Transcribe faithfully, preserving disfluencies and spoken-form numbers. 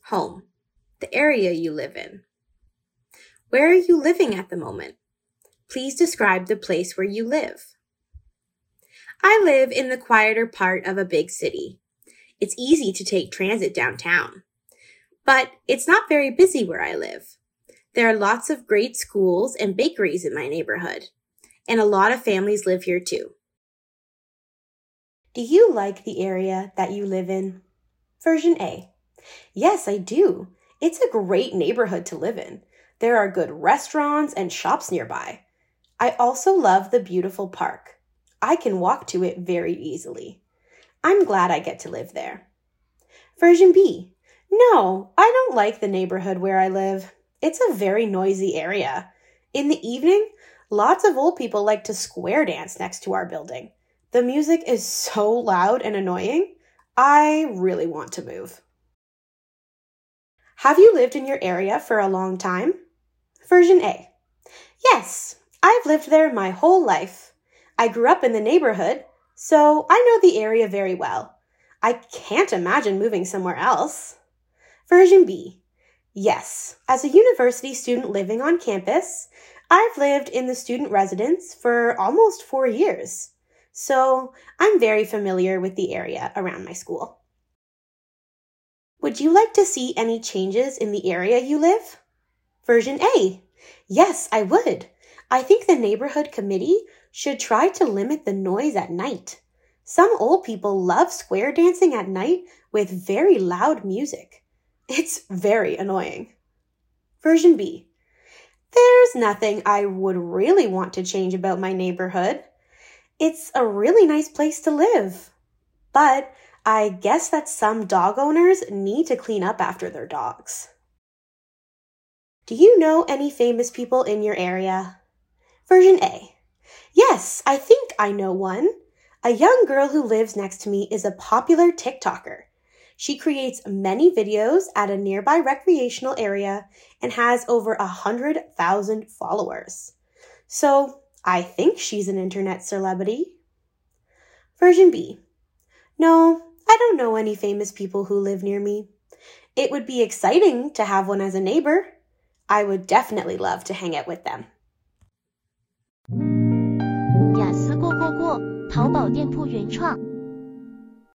Home, the area you live in. Where are you living at the moment? Please describe the place where you live. I live in the quieter part of a big city. It's easy to take transit downtown. But it's not very busy where I live. There are lots of great schools and bakeries in my neighborhood, and a lot of families live here too. Do you like the area that you live in? Version A. Yes, I do. It's a great neighborhood to live in. There are good restaurants and shops nearby. I also love the beautiful park. I can walk to it very easily. I'm glad I get to live there. Version B. No, I don't like the neighborhood where I live. It's a very noisy area. In the evening, lots of old people like to square dance next to our building. The music is so loud and annoying. I really want to move. Have you lived in your area for a long time? Version A. Yes, I've lived there my whole life. I grew up in the neighborhood, so I know the area very well. I can't imagine moving somewhere else. Version B. Yes, as a university student living on campus, I've lived in the student residence for almost four years. So I'm very familiar with the area around my school. Would you like to see any changes in the area you live? Version A. Yes, I would. I think the neighborhood committee should try to limit the noise at night. Some old people love square dancing at night with very loud music. It's very annoying. Version B. There's nothing I would really want to change about my neighborhood. It's a really nice place to live. But I guess that some dog owners need to clean up after their dogs. Do you know any famous people in your area? Version A. Yes, I think I know one. A young girl who lives next to me is a popular TikToker. She creates many videos at a nearby recreational area and has over one hundred thousand followers. So I think she's an internet celebrity. Version B. No, I don't know any famous people who live near me. It would be exciting to have one as a neighbor. I would definitely love to hang out with them. 雅思过过过，淘宝店铺原创。